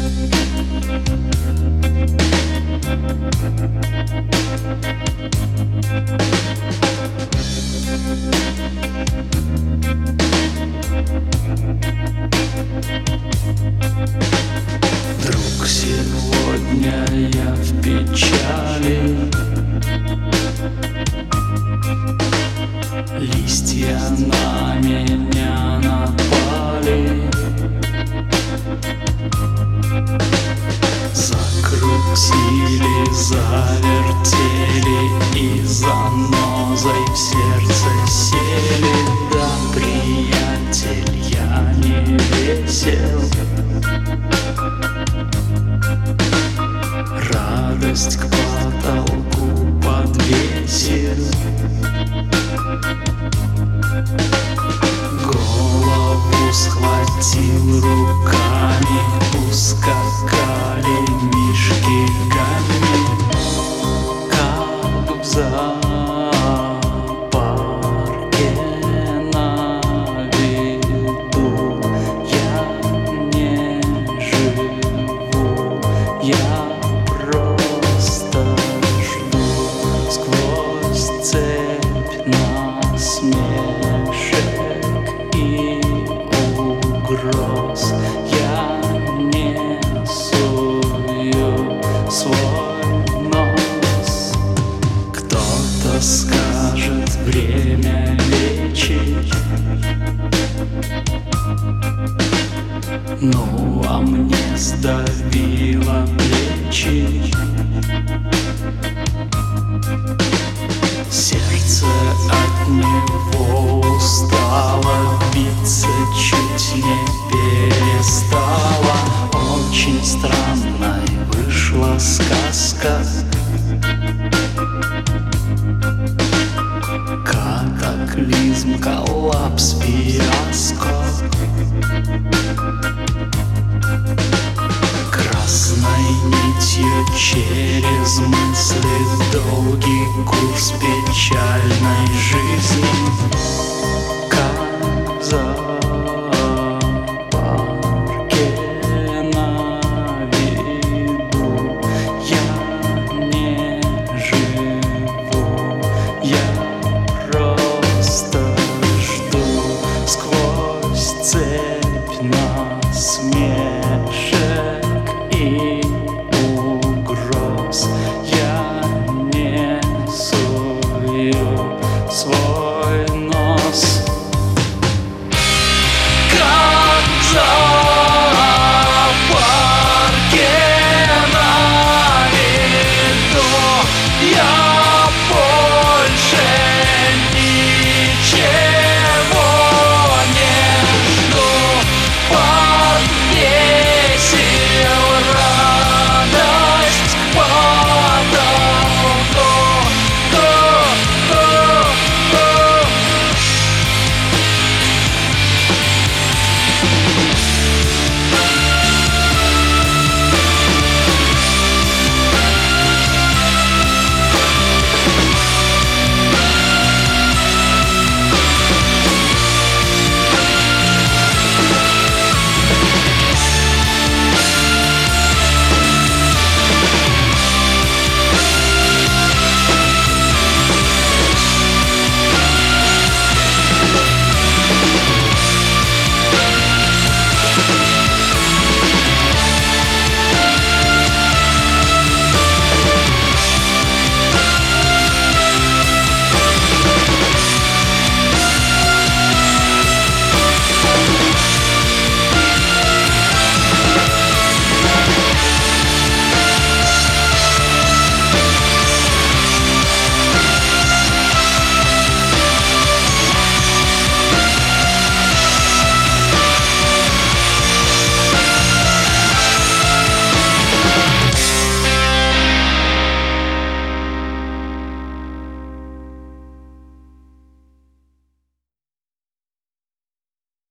Друг, сегодня я в печали. Листья на меня напали, закрутили, завертели и занозой в сердце сели. Да, приятель, я не весел, радость к потолку подвесил. Голову схватил руками, ускакали мишки гамми, как в зоопарке на виду. Я не живу, я просто жду сквозь цепь насмешек и угроз. Я не сую свой нос. Кто-то скажет, время лечить, ну а мне сдавило плечи. Сердце от него устало биться, чуть не перестало. Очень странной вышла сказка. Катаклизм, коллапс, фиаско. Красной нитью через мысли долгий курс печальной жизни, как в зоопарке на виду. Я не живу, я просто жду сквозь цепь насмешек